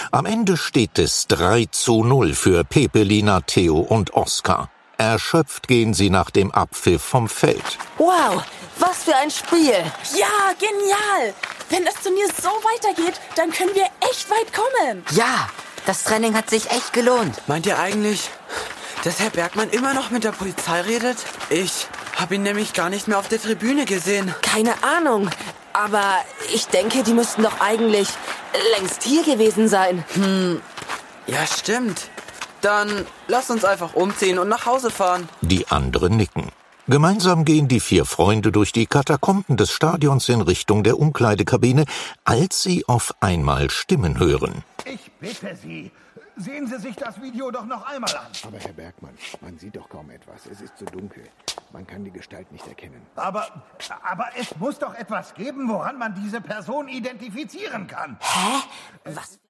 Am Ende steht es 3:0 für Pepelina, Theo und Oskar. Erschöpft gehen sie nach dem Abpfiff vom Feld. Wow, was für ein Spiel! Ja, genial! Wenn das Turnier so weitergeht, dann können wir echt weit kommen. Ja, das Training hat sich echt gelohnt. Meint ihr eigentlich, dass Herr Bergmann immer noch mit der Polizei redet? Ich habe ihn nämlich gar nicht mehr auf der Tribüne gesehen. Keine Ahnung, aber ich denke, die müssten doch eigentlich längst hier gewesen sein. Ja, stimmt. Dann lass uns einfach umziehen und nach Hause fahren. Die anderen nicken. Gemeinsam gehen die 4 Freunde durch die Katakomben des Stadions in Richtung der Umkleidekabine, als sie auf einmal Stimmen hören. Ich bitte Sie, sehen Sie sich das Video doch noch einmal an. Aber Herr Bergmann, man sieht doch kaum etwas. Es ist zu dunkel. Man kann die Gestalt nicht erkennen. Aber es muss doch etwas geben, woran man diese Person identifizieren kann. Hä? Was?